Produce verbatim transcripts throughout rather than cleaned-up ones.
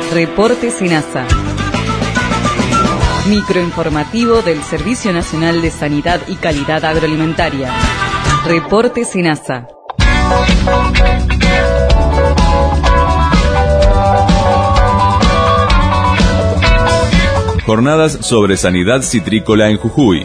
Reporte SENASA. Microinformativo del Servicio Nacional de Sanidad y Calidad Agroalimentaria. Reporte SENASA. Jornadas sobre sanidad citrícola en Jujuy.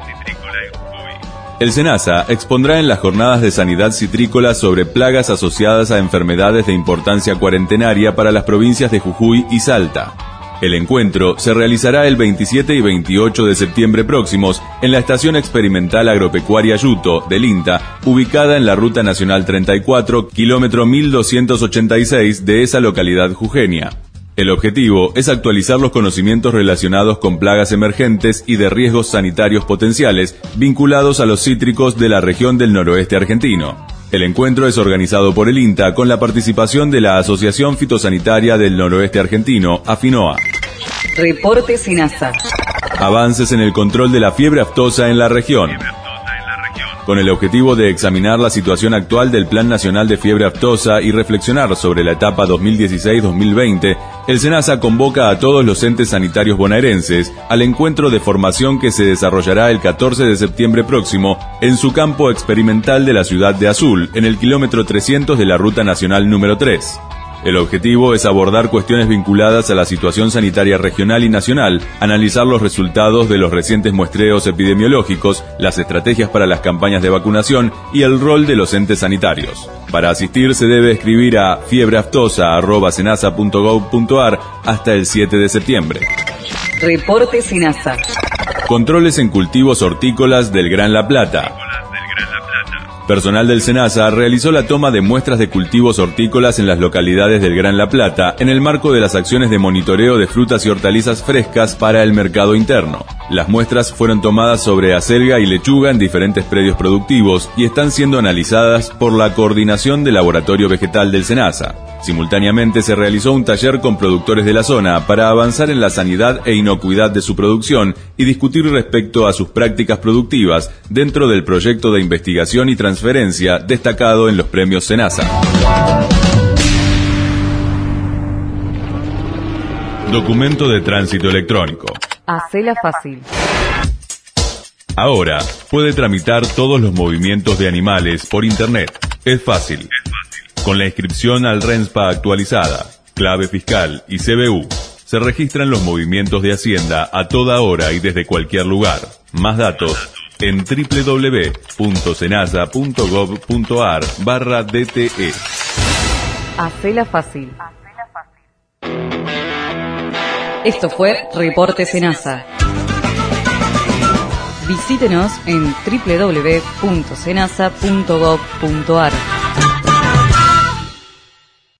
El SENASA expondrá en las jornadas de sanidad citrícola sobre plagas asociadas a enfermedades de importancia cuarentenaria para las provincias de Jujuy y Salta. El encuentro se realizará el veintisiete y veintiocho de septiembre próximos en la Estación Experimental Agropecuaria Yuto del INTA, ubicada en la Ruta Nacional treinta y cuatro, kilómetro mil doscientos ochenta y seis de esa localidad jujeña. El objetivo es actualizar los conocimientos relacionados con plagas emergentes y de riesgos sanitarios potenciales vinculados a los cítricos de la región del noroeste argentino. El encuentro es organizado por el INTA con la participación de la Asociación Fitosanitaria del Noroeste Argentino, AFINOA. Reporte SENASA. Avances en el control de la fiebre aftosa en la región. Con el objetivo de examinar la situación actual del Plan Nacional de Fiebre Aftosa y reflexionar sobre la etapa dos mil dieciséis dos mil veinte, el SENASA convoca a todos los entes sanitarios bonaerenses al encuentro de formación que se desarrollará el catorce de septiembre próximo en su campo experimental de la ciudad de Azul, en el kilómetro trescientos de la Ruta Nacional número tres. El objetivo es abordar cuestiones vinculadas a la situación sanitaria regional y nacional, analizar los resultados de los recientes muestreos epidemiológicos, las estrategias para las campañas de vacunación y el rol de los entes sanitarios. Para asistir se debe escribir a fiebreaftosa arroba senasa punto gov punto ar hasta el siete de septiembre. Reporte SENASA. Controles en cultivos hortícolas del Gran La Plata. Personal del SENASA realizó la toma de muestras de cultivos hortícolas en las localidades del Gran La Plata en el marco de las acciones de monitoreo de frutas y hortalizas frescas para el mercado interno. Las muestras fueron tomadas sobre acelga y lechuga en diferentes predios productivos y están siendo analizadas por la Coordinación de Laboratorio Vegetal del SENASA. Simultáneamente se realizó un taller con productores de la zona para avanzar en la sanidad e inocuidad de su producción y discutir respecto a sus prácticas productivas dentro del proyecto de investigación y transferencia destacado en los premios SENASA. Documento de tránsito electrónico. Hacela fácil. Ahora puede tramitar todos los movimientos de animales por internet. Es fácil. Con la inscripción al RENSPA actualizada, clave fiscal y C B U, se registran los movimientos de Hacienda a toda hora y desde cualquier lugar. Más datos en doble u doble u doble u punto senasa punto gov punto ar barra D T E. Hacela fácil. Esto fue Reporte SENASA. Visítenos en doble u doble u doble u punto senasa punto gov punto ar.